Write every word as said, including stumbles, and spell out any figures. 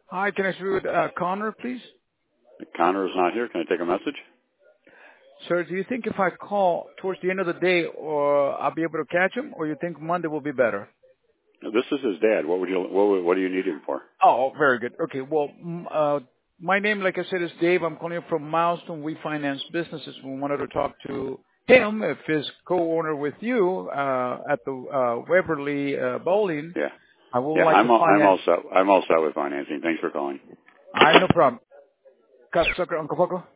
Hi, can I speak with uh, Connor, please? Connor is not here. Can I take a message? Sir, do you think if I call towards the end of the day, or I'll be able to catch him, or you think Monday will be better? This is his dad. What would you? What, would- what do you need him for? Oh, very good. Okay, well, mm, uh, my name, like I said, is Dave. I'm calling you from Milestone. We finance businesses. We wanted to talk to him, if his co-owner with you uh, at the uh, Waverly uh, Bowling. Yeah, I would yeah. like to I'm all, find I'm out. all set. I'm all set with financing. Thanks for calling. I no problem. Cut sucker, Uncle Poco.